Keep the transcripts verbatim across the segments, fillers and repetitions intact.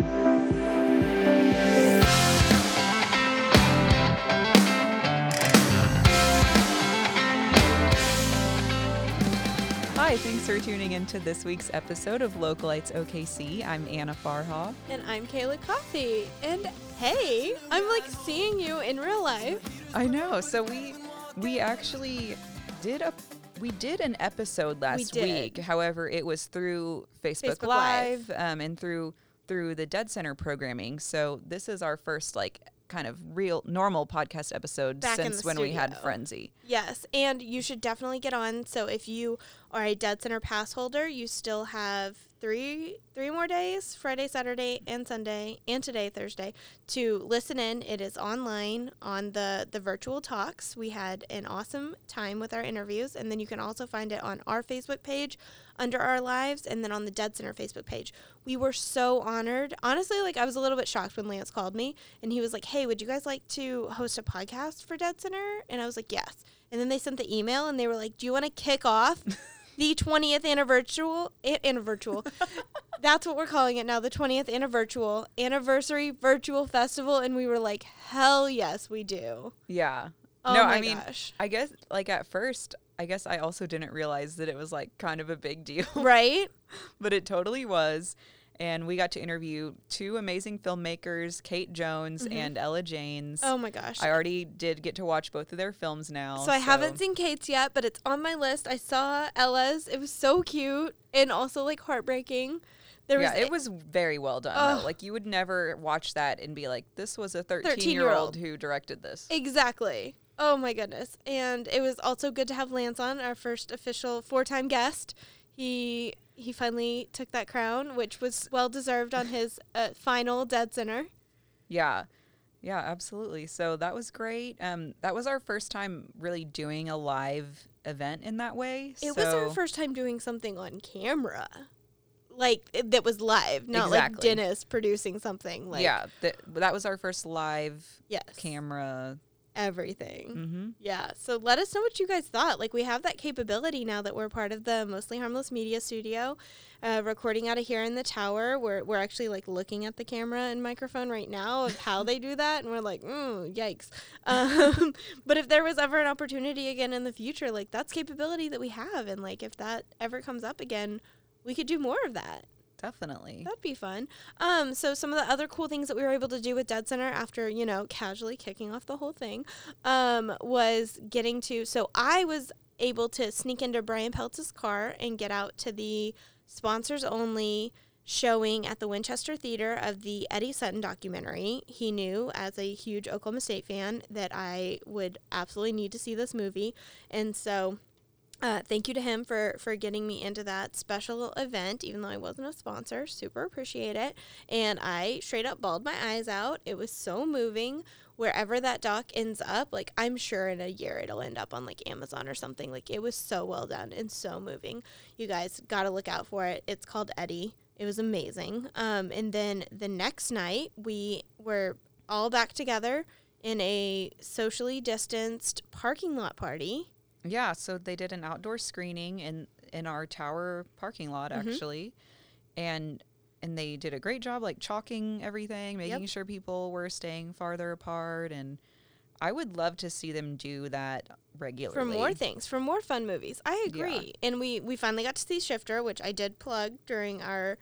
Hi, thanks for tuning in to this week's episode of Localites O K C. I'm Anna Farha. And I'm Kayla Coffey. And hey, I'm like seeing you in real life. I know. So we we actually did a we did an episode last week. However, it was through Facebook, Facebook Live, Live. Um, and through through the Dead Center programming. So this is our first like kind of real normal podcast episode Back in since the when we had studio. Frenzy. Yes, and you should definitely get on. So if you are a Dead Center pass holder, you still have three three more days, Friday, Saturday, and Sunday, and today, Thursday, to listen in. It is online on the, the virtual talks. We had an awesome time with our interviews, and then you can also find it on our Facebook page under our lives, and then on the Dead Center Facebook page. We were so honored. Honestly, like I was a little bit shocked when Lance called me, and he was like, hey, would you guys like to host a podcast for Dead Center? And I was like, yes. And then they sent the email, and they were like, do you want to kick off the twentieth anniversary, anniversary, that's what we're calling it now, the twentieth anniversary, anniversary virtual festival. And we were like, hell yes, we do. Yeah. Oh no, my I mean, gosh. I guess like at first, I guess I also didn't realize that it was like kind of a big deal. Right? But it totally was. And we got to interview two amazing filmmakers, Kate Jones Mm-hmm. and Ella Janes. Oh my gosh. I already did get to watch both of their films now. So I haven't seen Kate's yet, but it's on my list. I saw Ella's. It was so cute and also like heartbreaking. There was yeah, it was very well done. Ugh. Though. Like you would never watch that and be like, this was a thirteen-year-old thirteen-year-old who directed this. Exactly. Oh my goodness. And it was also good to have Lance on, our first official four-time guest. He he finally took that crown, which was well deserved on his uh, final Dead Center. Yeah. Yeah, absolutely. So that was great. Um, that was our first time really doing a live event in that way. It so was our first time doing something on camera. Like, it, that was live, not Exactly. like Dennis producing something. Like, yeah, th- that was our first live yes, camera. everything. Mm-hmm. Yeah, so let us know what you guys thought. Like, we have that capability now that we're part of the Mostly Harmless Media Studio, uh, recording out of here in the tower. We're, we're actually, like, looking at the camera and microphone right now of how they do that, and we're like, mm, yikes. Um, but if there was ever an opportunity again in the future, like, that's capability that we have, and, like, if that ever comes up again, we could do more of that. Definitely. That'd be fun. Um, so some of the other cool things that we were able to do with Dead Center after, you know, casually kicking off the whole thing, um, was getting to, so I was able to sneak into Brian Peltz's car and get out to the sponsors only showing at the Winchester Theater of the Eddie Sutton documentary. He knew, as a huge Oklahoma State fan, that I would absolutely need to see this movie. And so Uh, thank you to him for, for getting me into that special event, even though I wasn't a sponsor. Super appreciate it. And I straight up bawled my eyes out. It was so moving. Wherever that doc ends up, like, I'm sure in a year it'll end up on, like, Amazon or something. Like, it was so well done and so moving. You guys got to look out for it. It's called Eddie. It was amazing. Um, and then the next night, we were all back together in a socially distanced parking lot party. Yeah, so they did an outdoor screening in in our tower parking lot, Mm-hmm. actually, and and they did a great job, like chalking everything, making Yep. sure people were staying farther apart, and I would love to see them do that regularly For more things, for more fun movies. I agree. Yeah. And we, we finally got to see Shifter, which I did plug during our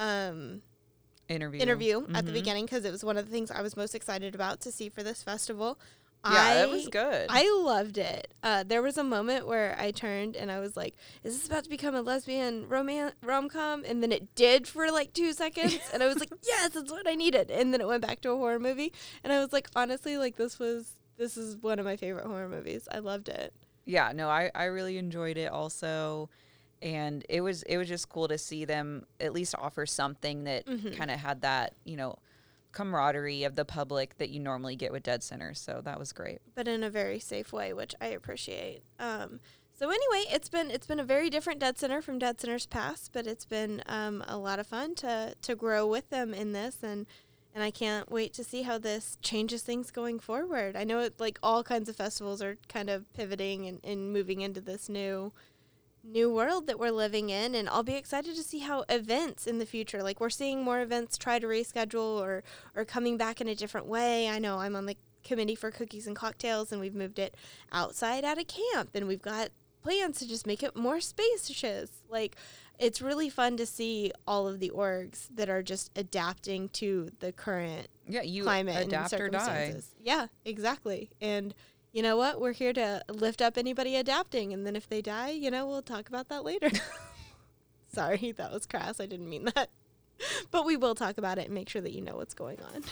um, interview. interview at the Mhm. beginning, because it was one of the things I was most excited about to see for this festival. Yeah, I, that was good. I loved it. Uh, there was a moment where I turned and I was like, is this about to become a lesbian roman- rom-com? And then it did for like two seconds. And I was like, yes, that's what I needed. And then it went back to a horror movie. And I was like, honestly, like this was, this is one of my favorite horror movies. I loved it. yeah, no, I, I really enjoyed it also. And it was it was just cool to see them at least offer something that Mhm. kind of had that, you know, camaraderie of the public that you normally get with Dead Center. So that was great. But in a very safe way, which I appreciate. Um, so anyway, it's been it's been a very different Dead Center from Dead Center's past, but it's been um, a lot of fun to to grow with them in this, and and I can't wait to see how this changes things going forward. I know it, like all kinds of festivals are kind of pivoting and, and moving into this new new world that we're living in, and I'll be excited to see how events in the future, like we're seeing more events try to reschedule or or coming back in a different way. I know I'm on the committee for cookies and cocktails, and we've moved it outside at a camp, and we've got plans to just make it more spacious. Like, it's really fun to see all of the orgs that are just adapting to the current yeah, you climate adapt and or die. circumstances. Yeah, exactly. And you know what? We're here to lift up anybody adapting, and then if they die, you know, we'll talk about that later. Sorry, that was crass. I didn't mean that. But we will talk about it and make sure that you know what's going on.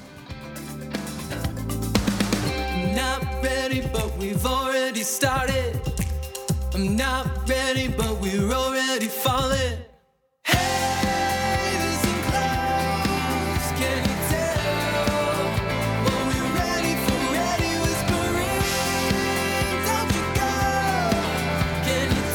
Not ready, but we've already started. I'm not ready, but we're already falling. Hey, there's some clouds, can you tell? Well, we're ready for ready whispering. Don't you go? Can you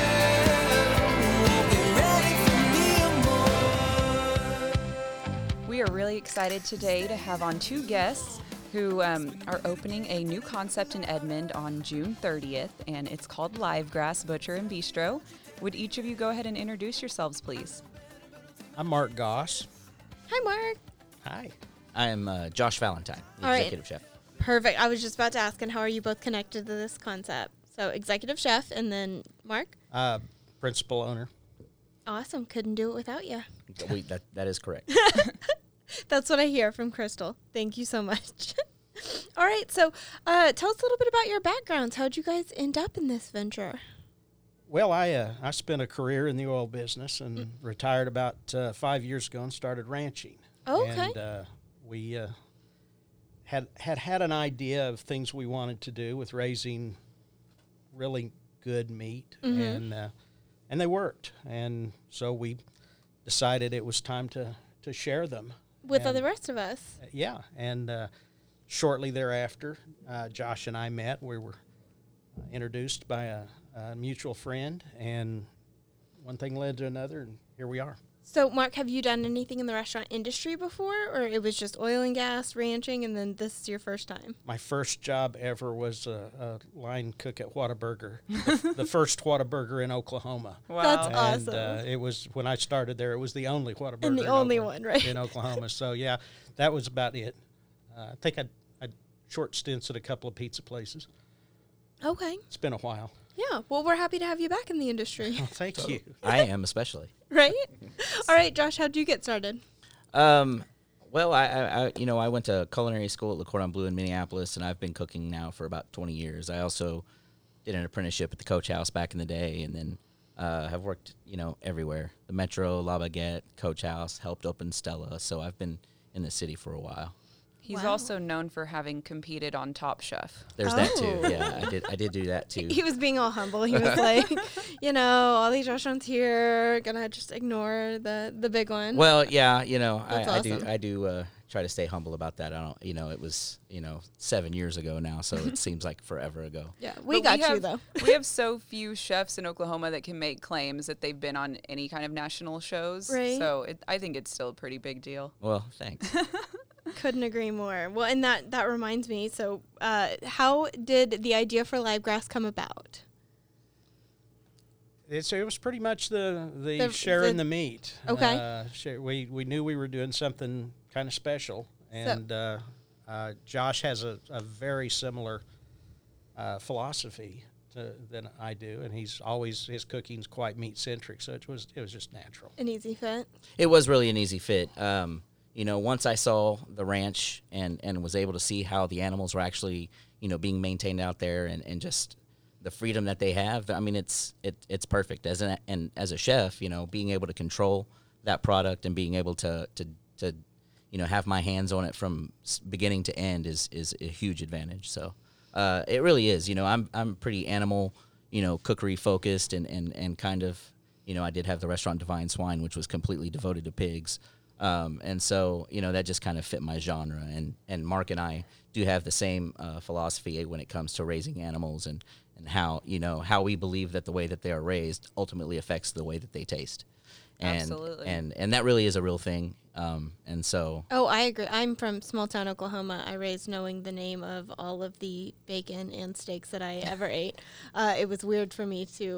tell? We'll be ready for me more. We are really excited today to have on two guests who um, are opening a new concept in Edmond on June thirtieth, and it's called Live Grass Butcher and Bistro. Would each of you go ahead and introduce yourselves, please? I'm Mark Goss. Hi, Mark. Hi. I am uh, Josh Valentine, the All right. executive chef. Perfect. I was just about to ask, and how are you both connected to this concept? So, executive chef, and then Mark? Uh, principal owner. Awesome. Couldn't do it without you. We, that, that is correct. That's what I hear from Crystal. Thank you so much. All right. So uh, tell us a little bit about your backgrounds. How'd you guys end up in this venture? Well, I uh, I spent a career in the oil business and Mm. retired about uh, five years ago and started ranching. Oh, okay. And uh, we uh, had, had had an idea of things we wanted to do with raising really good meat, Mhm. and uh, and they worked. And so we decided it was time to, to share them. With And- the rest of us. Yeah, and uh, shortly thereafter, uh, Josh and I met. We were uh, introduced by a, a mutual friend, and one thing led to another, and here we are. So, Mark, have you done anything in the restaurant industry before, or it was just oil and gas, ranching, and then this is your first time? My first job ever was a, a line cook at Whataburger, the, the first Whataburger in Oklahoma. Wow. That's And awesome. uh, it was, when I started there, it was the only Whataburger And the in only Oklahoma- one, right? in Oklahoma. So, yeah, that was about it. Uh, I think I'd, I'd short stints at a couple of pizza places. Okay. It's been a while. Yeah. Well, we're happy to have you back in the industry, Well, thank you. I am especially. right? All right, Josh, how'd you get started? Um, well, I, I, I, you know, I went to culinary school at Le Cordon Bleu in Minneapolis, and I've been cooking now for about twenty years. I also did an apprenticeship at the Coach House back in the day, and then uh, have worked, you know, everywhere. The Metro, La Baguette, Coach House, helped open Stella, so I've been in the city for a while. He's Wow. also known for having competed on Top Chef. There's that Oh. too. Yeah, I did. I did do that too. He was being all humble. He was like, you know, all these restaurants here, gonna just ignore the the big one. Well, yeah, you know, I, That's I do. awesome. I do uh, try to stay humble about that. I don't. You know, it was you know seven years ago now, so it seems like forever ago. Yeah, we But got you have, though. We have so few chefs in Oklahoma that can make claims that they've been on any kind of national shows. Right. So it, I think it's still a pretty big deal. Well, thanks. Couldn't agree more. Well, and that that reminds me. So, uh, how did the idea for Live Grass come about? It's, it was pretty much the, the, The- sharing the- the, meat. Okay. Uh, share, we, we knew we were doing something kind of special. And uh, uh, Josh has a, a very similar uh, philosophy to, than I do. And he's always, his cooking's quite meat-centric. So it was, it was just natural. An easy fit. It was really an easy fit. Um, you know, once I saw the ranch and, and was able to see how the animals were actually, you know, being maintained out there and, and just the freedom that they have, I mean, it's it, it's perfect. As an and as a chef, you know, being able to control that product and being able to to, to you know have my hands on it from s- beginning to end is is a huge advantage. So uh, it really is. You know, I'm I'm pretty animal, you know, cookery focused and, and, and kind of, you know, I did have the restaurant Divine Swine, which was completely devoted to pigs. Um, and so, you know, that just kind of fit my genre. And, and Mark and I do have the same uh, philosophy when it comes to raising animals and, and how, you know, how we believe that the way that they are raised ultimately affects the way that they taste. And, Absolutely. And, and that really is a real thing. Um, and so, Oh, I agree. I'm from small town Oklahoma. I raised knowing the name of all of the bacon and steaks that I ever ate. Uh, it was weird for me to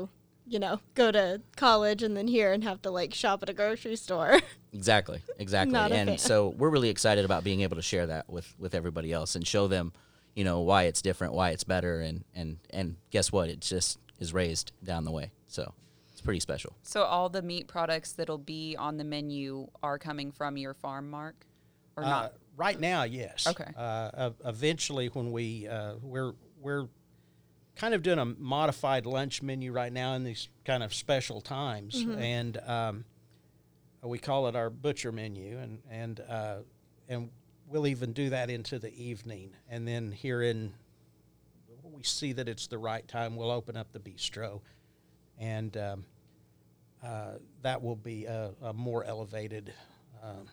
you know, go to college and then here and have to like shop at a grocery store. Exactly, exactly. Not a fan. And so we're really excited about being able to share that with, with everybody else and show them, you know, why it's different, why it's better, and, and, and guess what? It just is raised down the way. So it's pretty special. So all the meat products that'll be on the menu are coming from your farm, Mark, or Uh, not? right now, yes. Okay. Uh, ev- eventually, when we uh, we're we're kind of doing a modified lunch menu right now in these kind of special times, and um, we call it our butcher menu, and and uh, and we'll even do that into the evening, and then here in when we see that it's the right time, we'll open up the bistro, and um, uh, that will be a, a more elevated um,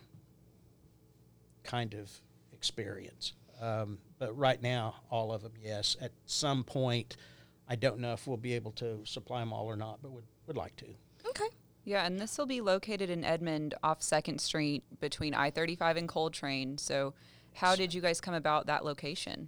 kind of experience. Um, but right now, all of them, yes. At some point, I don't know if we'll be able to supply them all or not, but would would like to. Okay. Yeah, and this will be located in Edmond off second Street between I thirty-five and Coltrane. So how did you guys come about that location?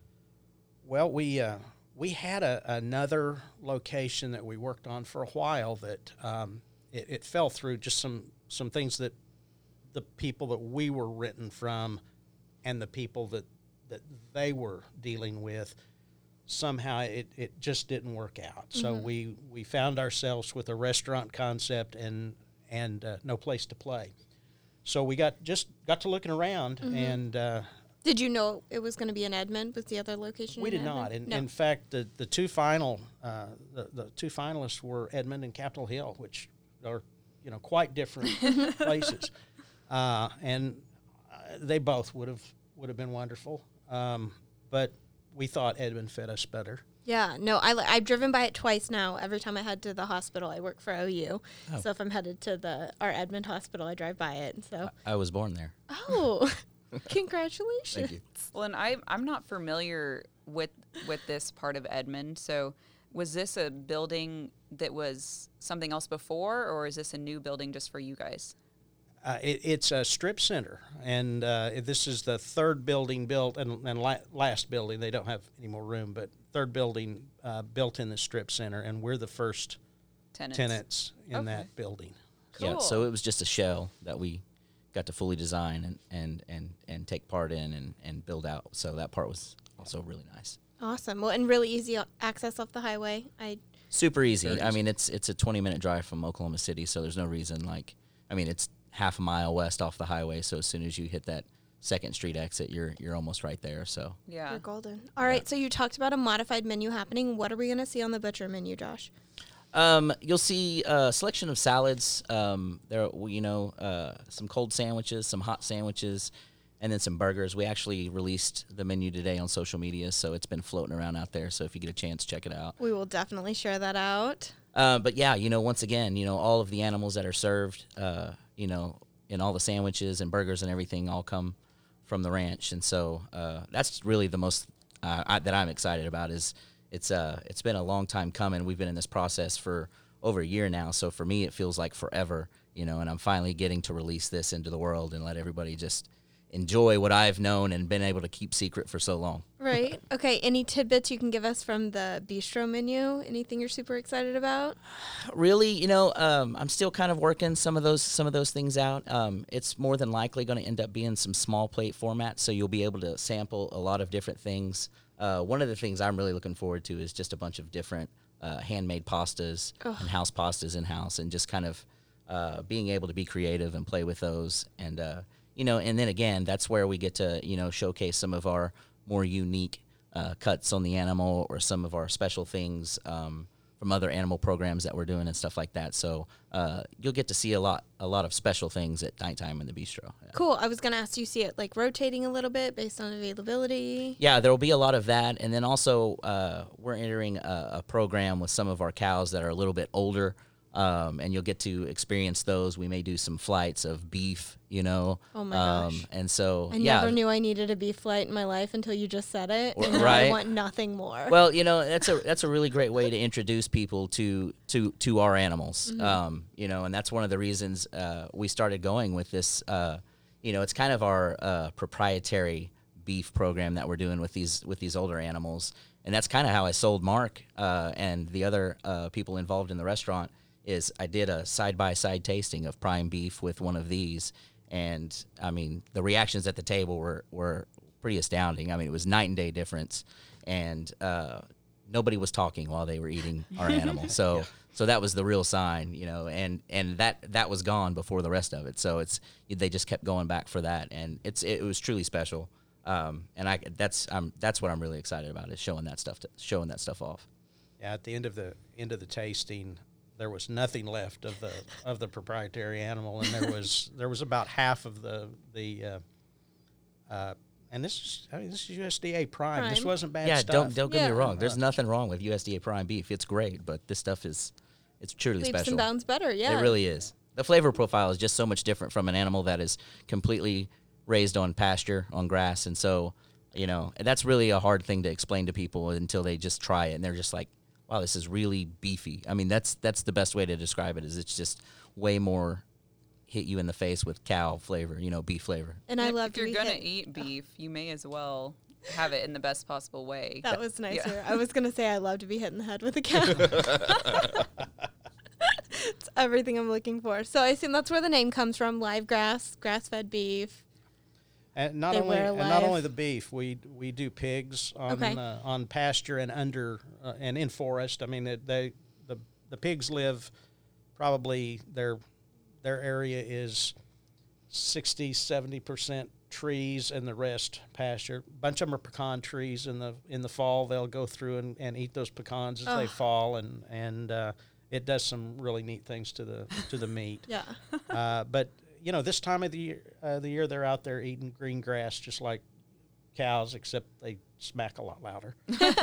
Well, we uh, we had a, another location that we worked on for a while that um, it, it fell through just some some things that the people that we were renting from and the people that that they were dealing with, somehow it, it just didn't work out. So we, we found ourselves with a restaurant concept and and uh, no place to play. So we got just got to looking around, and uh, Did you know it was going to be in Edmond? Was the other location? we in did not. Edmond? In, No. in fact, the, the two final uh, the, the two finalists were Edmond and Capitol Hill, which are you know quite different places, uh, and uh, they both would have would have been wonderful. Um, but we thought Edmond fit us better. Yeah, no, I, li- I've driven by it twice now. Every time I head to the hospital, I work for O U. Oh. So if I'm headed to the our Edmond hospital, I drive by it. So, I was born there. oh, congratulations. Thank you. Well, and I, I'm not familiar with with this part of Edmond. So was this a building that was something else before, or is this a new building just for you guys? Uh, it, it's a strip center, and uh, this is the third building built, and, and la- last building. They don't have any more room, but third building uh, built in the strip center, and we're the first Tenants. tenants in Okay. that building. Yeah, Cool. so it was just a shell that we got to fully design and, and, and, and take part in and, and build out. So that part was also really nice. Awesome. Well, and really easy o- access off the highway. I Super easy. Very I easy. mean, it's it's a twenty minute drive from Oklahoma City, so there's no reason like, I mean, it's half a mile west off the highway. So as soon as you hit that second street exit, you're you're almost right there. So Yeah. You're golden. All right, so you talked about a modified menu happening. What are we going to see on the butcher menu, Josh? um, you'll see a selection of salads. Um, there, you know, uh, some cold sandwiches, some hot sandwiches, and then some burgers. We actually released the menu today on social media, so it's been floating around out there. So if you get a chance, check it out. We will definitely share that out. Uh, but yeah, you know, once again, you know, all of the animals that are served, uh, you know, in all the sandwiches and burgers and everything all come from the ranch. And so uh, that's really the most uh, I, that I'm excited about is it's uh, it's been a long time coming. We've been in this process for over a year now. So for me, it feels like forever, you know, and I'm finally getting to release this into the world and let everybody just enjoy what I've known and been able to keep secret for so long. Right. Okay. Any tidbits you can give us from the bistro menu? Anything you're super excited about? Really, you know, um, I'm still kind of working some of those some of those things out. Um, it's more than likely going to end up being some small plate formats, so you'll be able to sample a lot of different things. Uh, one of the things I'm really looking forward to is just a bunch of different uh, handmade pastas and house pastas in house, and just kind of uh, being able to be creative and play with those. And uh, you know, and then again, that's where we get to you know showcase some of our more unique uh, cuts on the animal or some of our special things. Um, from other animal programs that we're doing and stuff like that. So uh, you'll get to see a lot a lot of special things at nighttime in the bistro. Yeah, Cool. I was going to ask, do you see it like rotating a little bit based on availability? yeah there will be a lot of that. And then also uh, we're entering a, a program with some of our cows that are a little bit older, um, and you'll get to experience those. We may do some flights of beef, you know. Oh my um, gosh. And so, I yeah. never knew I needed a beef flight in my life until you just said it. Well, And now I right. want nothing more. Well, you know, that's a that's a really great way to introduce people to to to our animals. Mm-hmm. Um, you know, and that's one of the reasons uh, we started going with this. Uh, you know, it's kind of our uh, proprietary beef program that we're doing with these with these older animals. and that's kind of how I sold Mark uh, and the other uh, people involved in the restaurant. Is I did a side by side tasting of prime beef with one of these, and I mean the reactions at the table were were pretty astounding. I mean it was night and day difference, and uh, nobody was talking while they were eating our animal. So yeah. so that was the real sign, you know, and and that that was gone before the rest of it. So it's they just kept going back for that, and it's it was truly special. Um, and I that's um that's what I'm really excited about is showing that stuff to, showing that stuff off. Yeah, at the end of the end of the tasting, there was nothing left of the of the proprietary animal, and there was there was about half of the the uh, uh, and this is I mean this is U S D A Prime. Prime. This wasn't bad yeah, stuff. don't don't get Yeah. me wrong. There's nothing wrong with U S D A Prime beef. It's great, but this stuff is it's truly Leaps special. and bounds better, yeah. It really is. The flavor profile is just so much different from an animal that is completely raised on pasture, on grass, and so you know that's really a hard thing to explain to people until they just try it, and they're just like, wow, this is really beefy. I mean, that's that's the best way to describe it. Is it's just way more hit you in the face with cow flavor, you know, beef flavor. And I if, love if to you're be gonna hit- eat beef, you may as well have it in the best possible way. That was nice. Yeah. I was gonna say I love to be hit in the head with a cow. It's everything I'm looking for. So I assume that's where the name comes from: live grass, grass-fed beef. And not They only wear and not live- only the beef, we we do pigs on Okay. uh, on pasture and under uh, and in forest. I mean, it, they the the pigs live probably their their area is sixty, seventy percent trees and the rest pasture. A bunch of them are pecan trees. In the in the fall, they'll go through and, and eat those pecans as they Oh. fall, and and uh, it does some really neat things to the to the meat. Yeah. Uh, but you know, this time of the year, uh, the year they're out there eating green grass just like cows, except they smack a lot louder.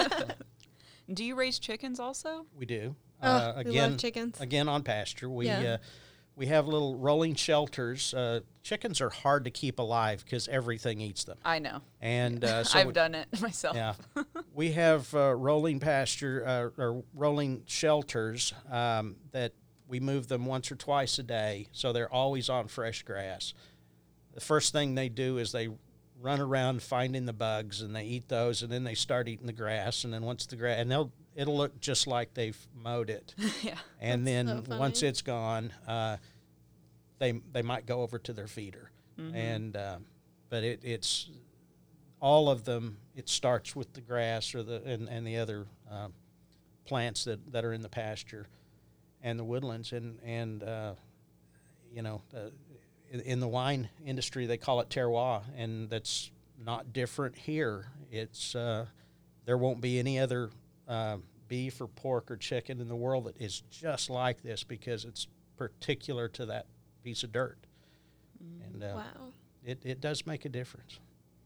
Do you raise chickens also? We do. Oh, uh, we love again, chickens. again on pasture. We Yeah. uh, we have little rolling shelters. Uh, chickens are hard to keep alive because everything eats them. I know. And uh, so I've we- done it myself. Yeah, we have uh, rolling pasture uh, or rolling shelters um, that we move them once or twice a day, so they're always on fresh grass. The first thing they do is they run around finding the bugs, and they eat those, and then they start eating the grass. And then once the grass, and they'll it'll look just like they've mowed it. Yeah. And That's then so once funny. it's gone, uh, they they might go over to their feeder, and uh, but it, it's all of them. It starts with the grass or the and, and the other uh, plants that, that are in the pasture and the woodlands, and and uh, you know uh, in, in the wine industry they call it terroir, and that's not different here. It's uh, there won't be any other uh, beef or pork or chicken in the world that is just like this because it's particular to that piece of dirt, and uh, Wow. it, it does make a difference.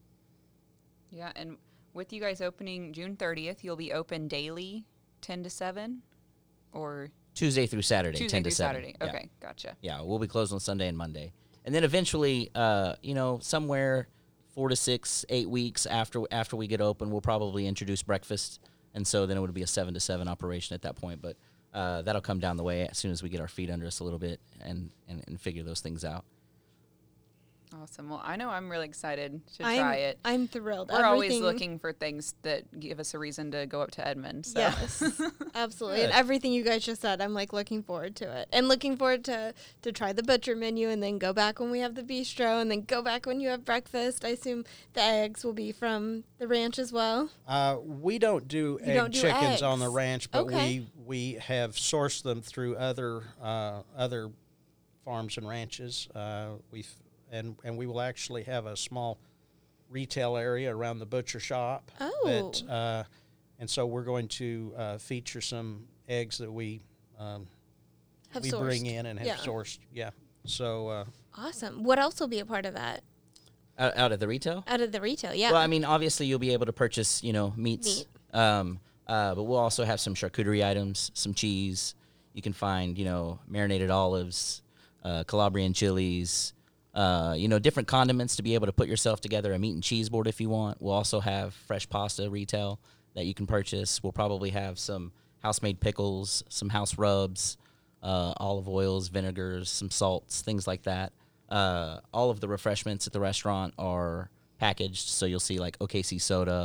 Yeah, and with you guys opening June thirtieth, you'll be open daily, ten to seven, or Tuesday through Saturday, Tuesday ten through to seven. Saturday. Yeah. Okay, gotcha. Yeah, we'll be closed on Sunday and Monday, and then eventually, uh, you know, somewhere four to six, eight weeks after after we get open, we'll probably introduce breakfast, and so then it would be a seven to seven operation at that point. But uh, that'll come down the way as soon as we get our feet under us a little bit and and, and figure those things out. Awesome. Well, I know I'm really excited to I'm, try it. I'm thrilled. We're always Everything- looking for things that give us a reason to go up to Edmond. So. Yes, absolutely. And Good. everything you guys just said, I'm like looking forward to it, and looking forward to to try the butcher menu, and then go back when we have the bistro, and then go back when you have breakfast. I assume the eggs will be from the ranch as well. Uh, we don't do You egg don't do chickens on the eggs. ranch, but Okay. we we have sourced them through other uh, other farms and ranches. Uh, we've and and we will actually have a small retail area around the butcher shop. Oh. That, uh, and so we're going to uh, feature some eggs that we um, Have we sourced. bring in and have Yeah. sourced. Yeah. So uh, Awesome. What else will be a part of that Out, out of the retail. out of the retail? Yeah. Well, I mean, obviously you'll be able to purchase, you know, meats. Meat. Um, uh, but we'll also have some charcuterie items, some cheese. You can find, you know, marinated olives, uh, Calabrian chilies, uh, you know, different condiments to be able to put yourself together a meat and cheese board if you want. We'll also have fresh pasta retail that you can purchase. We'll probably have some house-made pickles, some house rubs, uh, olive oils, vinegars, some salts, things like that. Uh, all of the refreshments at the restaurant are packaged, so you'll see like O K C soda,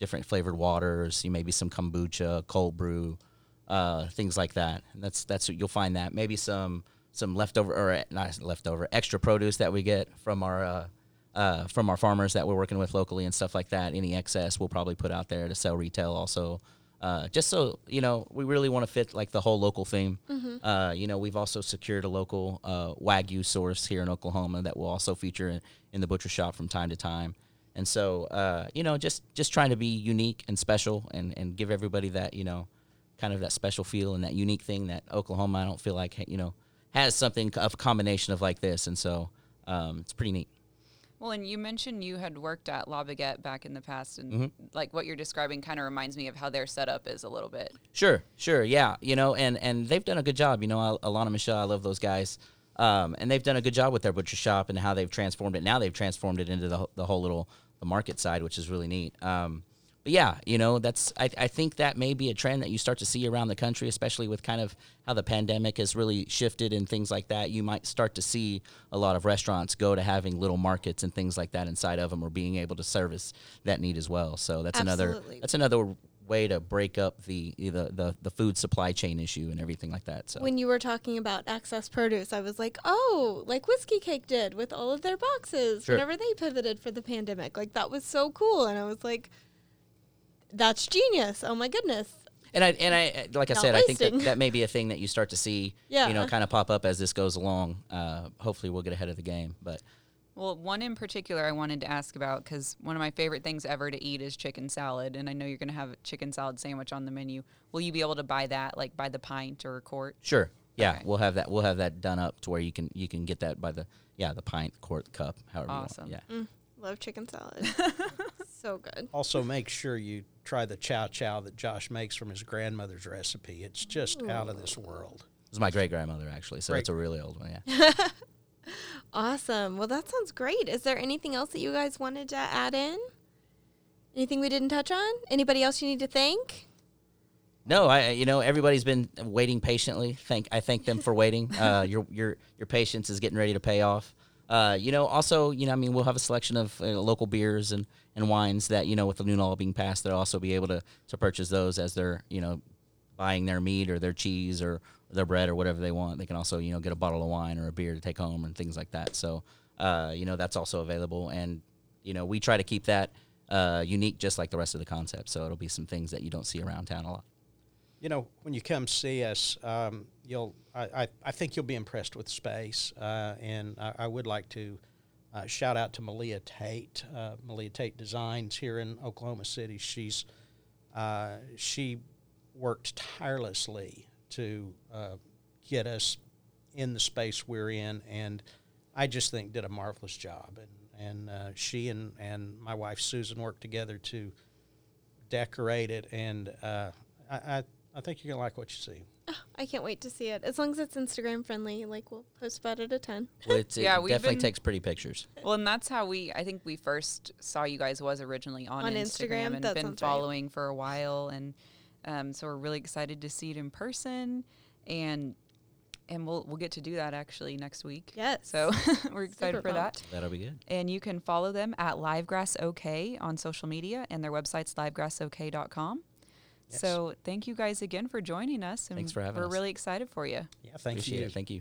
different flavored waters, you maybe some kombucha, cold brew, uh, things like that. And that's that's you'll find that maybe some some leftover or not leftover extra produce that we get from our uh, uh, from our farmers that we're working with locally and stuff like that. Any excess we'll probably put out there to sell retail also. Uh, just so, you know, we really want to fit, like, the whole local theme. Mm-hmm. Uh, you know, we've also secured a local uh, Wagyu source here in Oklahoma that will also feature in, in the butcher shop from time to time. And so, uh, you know, just, just trying to be unique and special and, and give everybody that, you know, kind of that special feel and that unique thing that Oklahoma, I don't feel like, you know, has something of a combination of like this. And so um, it's pretty neat. Well, and you mentioned you had worked at La Baguette back in the past, and Mm-hmm. like what you're describing kind of reminds me of how their setup is a little bit. Sure, sure, yeah, you know, and, and they've done a good job. You know, Al- Alana Michelle, I love those guys, um, and they've done a good job with their butcher shop and how they've transformed it. Now they've transformed it into the wh- the whole little the market side, which is really neat. Um, but yeah, you know, that's I, I think that may be a trend that you start to see around the country, especially with kind of how the pandemic has really shifted and things like that. You might start to see a lot of restaurants go to having little markets and things like that inside of them, or being able to service that need as well. So that's another Absolutely. that's another way to break up the, the the the food supply chain issue and everything like that. So When you were talking about excess produce, I was like, oh, like Whiskey Cake did with all of their boxes Sure. whenever they pivoted for the pandemic. Like, that was so cool. And I was like, that's genius. Oh, my goodness. and I and I like I Not said, I think that, wasting. that may be a thing that you start to see, Yeah. you know, kind of pop up as this goes along. Uh, hopefully, we'll get ahead of the game. But Well, one in particular I wanted to ask about, because one of my favorite things ever to eat is chicken salad, and I know you're going to have a chicken salad sandwich on the menu. Will you be able to buy that, like by the pint or a quart? sure, yeah, Okay. we'll have that. We'll have that done up to where you can you can get that by the yeah the pint, quart, cup, however Awesome. you want. Love chicken salad. So good. Also, make sure you try the chow chow that Josh makes from his grandmother's recipe. It's just out of this world. It was my great grandmother actually, so Great. it's a really old one. Yeah. Awesome. Well, that sounds great. Is there anything else that you guys wanted to add in? Anything we didn't touch on? Anybody else you need to thank? No, I you know everybody's been waiting patiently. Thank I thank them for waiting. Uh, your your your patience is getting ready to pay off. Uh, you know, also, you know, I mean, we'll have a selection of uh, local beers and, and wines that, you know, with the new law being passed, they'll also be able to, to purchase those as they're, you know, buying their meat or their cheese or their bread or whatever they want. They can also, you know, get a bottle of wine or a beer to take home and things like that. So, uh, you know, that's also available. And, you know, we try to keep that uh, unique just like the rest of the concept. So it'll be some things that you don't see around town a lot. You know, when you come see us, um, you'll I, I, I think you'll be impressed with the space. Uh, and I, I would like to uh, shout out to Malia Tate. Uh, Malia Tate Designs here in Oklahoma City. She's uh, she worked tirelessly to uh, get us in the space we're in, and I just think did a marvelous job. And and uh, she and, and my wife Susan worked together to decorate it, and uh, I, I I think you're gonna like what you see. I can't wait to see it. As long as it's Instagram friendly, like we'll post about it a ton. Well, it's, Yeah, it we've definitely been- takes pretty pictures. Well, and that's how we, I think we first saw you guys was originally on, On Instagram, Instagram? and That been sounds right. following for a while. And um, so we're really excited to see it in person. And and we'll we'll get to do that actually next week. Yes. So we're excited Super for that. pumped. That'll be good. And you can follow them at Livegrass OK on social media, and their website's livegrass o k dot com. Yes. So thank you guys again for joining us. And Thanks for having we're us. really excited for you. Yeah, thank Appreciate you. it. Thank you.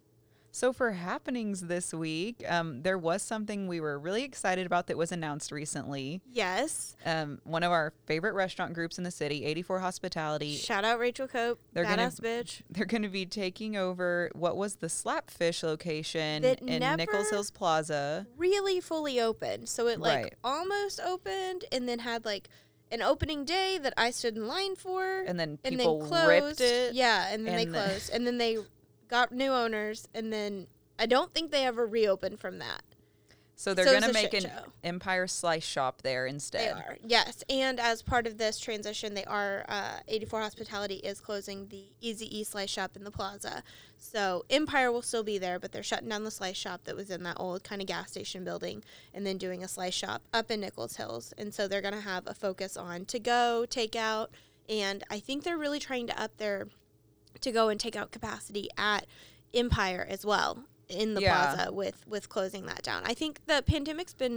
So for happenings this week, um, there was something we were really excited about that was announced recently. Yes. Um, one of our favorite restaurant groups in the city, eighty-four Hospitality, Shout out Rachel Cope. They're gonna- Badass bitch. they're going to be taking over what was the Slapfish location That in never- Nichols Hills Plaza. Really fully opened. So it like Right. almost opened and then had like an opening day that I stood in line for. And then and people then closed. ripped it. Yeah, and then and they the- closed. And then they got new owners, and then I don't think they ever reopened from that. So they're So going it's to a make shit an show. Empire Slice shop there instead. They are, yes. And as part of this transition, they are, uh, eighty-four Hospitality is closing the Easy E Slice Shop in the plaza. So Empire will still be there, but they're shutting down the slice shop that was in that old kind of gas station building and then doing a slice shop up in Nichols Hills. And so they're going to have a focus on to-go, takeout, and I think they're really trying to up their to-go and takeout capacity at Empire as well in the Yeah. plaza with, with closing that down. I think the pandemic's been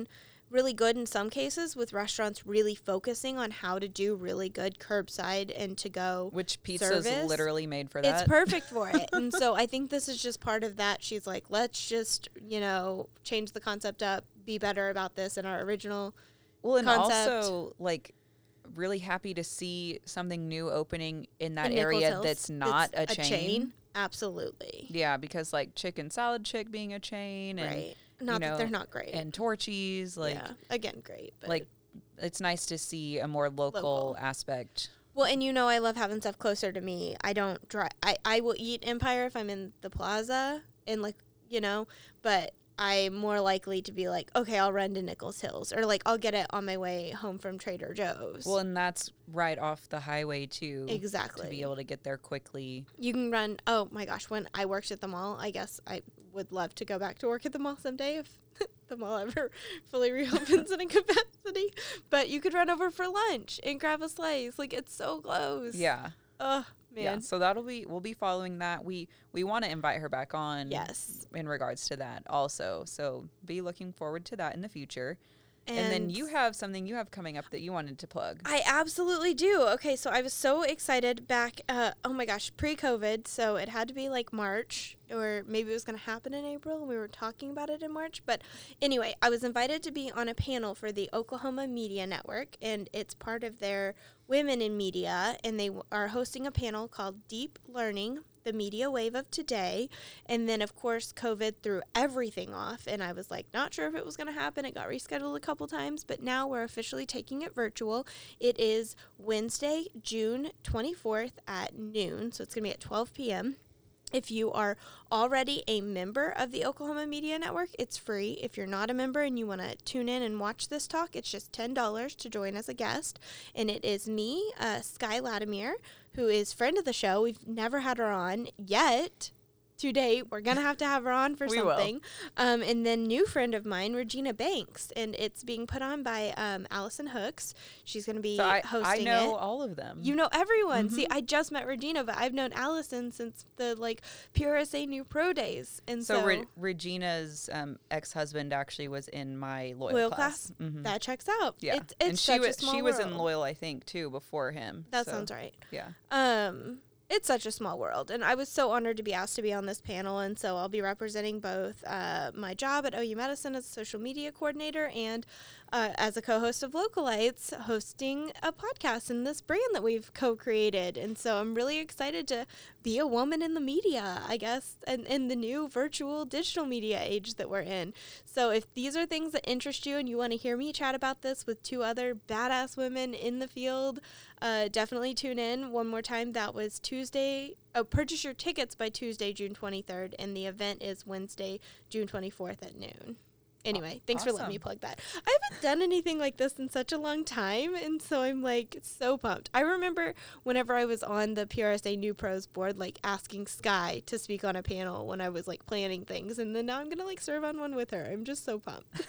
really good in some cases, with restaurants really focusing on how to do really good curbside and to-go Which pizza's service. literally made for that. It's perfect for it. And so I think this is just part of that. She's like, let's just, you know, change the concept up, be better about this in our original Well, and concept. also, like, really happy to see something new opening in that in Nichols area Hills. that's not It's a chain. Absolutely. Yeah, because, like, Chicken Salad Chick being a chain and, Right. Not you know, that they're not great. and Torchies, like, yeah. Again, great. But like, it's nice to see a more local, Local. aspect. well, and you know I love having stuff closer to me. I don't drive. I, I will eat Empire if I'm in the plaza and, like, you know, but I'm more likely to be like, okay, I'll run to Nichols Hills, or, like, I'll get it on my way home from Trader Joe's. Well, and that's right off the highway, too. Exactly. To be able to get there quickly. You can run. Oh my gosh, when I worked at the mall, I guess I would love to go back to work at the mall someday if the mall ever fully reopens in a capacity. But you could run over for lunch and grab a slice. Like, it's so close. Yeah. Oh man. Yeah, so that'll be we'll be following that. We we want to invite her back on. Yes. In regards to that also. So be looking forward to that in the future. And, then And you have something you have coming up that you wanted to plug. I absolutely do. Okay, so I was so excited back, uh, oh my gosh, pre-COVID, so it had to be like March, or maybe it was going to happen in April, and we were talking about it in March. But anyway, I was invited to be on a panel for the Oklahoma Media Network, and it's part of their Women in Media, and they w- are hosting a panel called Deep Learning, the Media Wave of Today. And then, of course, COVID threw everything off, and I was like, not sure if it was going to happen. It got rescheduled a couple times, but now we're officially taking it virtual. It is Wednesday, June twenty-fourth at noon, so it's going to be at twelve p.m. If you are already a member of the Oklahoma Media Network, it's free. If you're not a member and you want to tune in and watch this talk, it's just ten dollars to join as a guest. And it is me, uh, Sky Latimer, who is friend of the show. We've never had her on yet. To date, we're going to have to have her on for We will. something. Um, and then new friend of mine, Regina Banks. And it's being put on by um, Allison Hooks. She's going to be So I, hosting I know it. all of them. You know everyone. See, I just met Regina, but I've known Allison since the like P R S A New Pro days, and so so, Re- Regina's um, ex-husband actually was in my loyal, loyal class. class Mhm. that checks out. Yeah, it's, it's and she such was a small she was in world. loyal, I think, too, before him. That so, sounds right. Yeah. Um, it's such a small world, and I was so honored to be asked to be on this panel, and so I'll be representing both uh, my job at O U Medicine as a social media coordinator and uh, as a co-host of Localites, hosting a podcast in this brand that we've co-created, and so I'm really excited to be a woman in the media, I guess, and in the new virtual digital media age that we're in. So if these are things that interest you and you want to hear me chat about this with two other badass women in the field, uh, definitely tune in. One more time, that was Tuesday. Oh, purchase your tickets by Tuesday, June twenty-third, and the event is Wednesday, June twenty-fourth at noon. Anyway, thanks for letting me awesome. plug that. I haven't done anything like this in such a long time, and so I'm like so pumped. I remember whenever I was on the P R S A New Pros board, like asking Sky to speak on a panel when I was like planning things, and then now I'm gonna like serve on one with her. I'm just so pumped.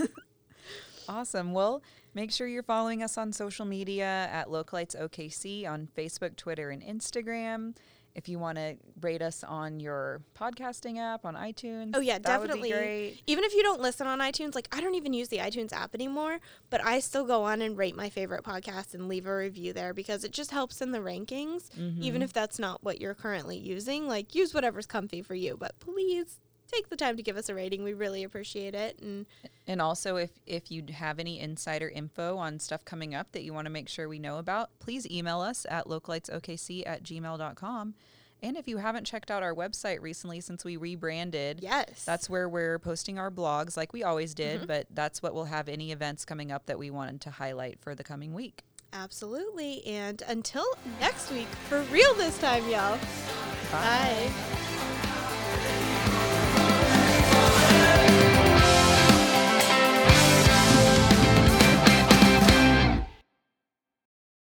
Awesome. Well, make sure you're following us on social media at Localites O K C on Facebook, Twitter, and Instagram. If you want to rate us on your podcasting app on iTunes, Oh yeah, that would definitely. be great. Even if you don't listen on iTunes, like I don't even use the iTunes app anymore, but I still go on and rate my favorite podcasts and leave a review there because it just helps in the rankings. Even if that's not what you're currently using, like use whatever's comfy for you, but please take the time to give us a rating. We really appreciate it. And And also, if, if you have any insider info on stuff coming up that you want to make sure we know about, please email us at localitesokc at gmail dot com. And if you haven't checked out our website recently since we rebranded, yes, that's where we're posting our blogs like we always did, but that's what will have any events coming up that we wanted to highlight for the coming week. absolutely. And until next week, for real this time, y'all. Bye.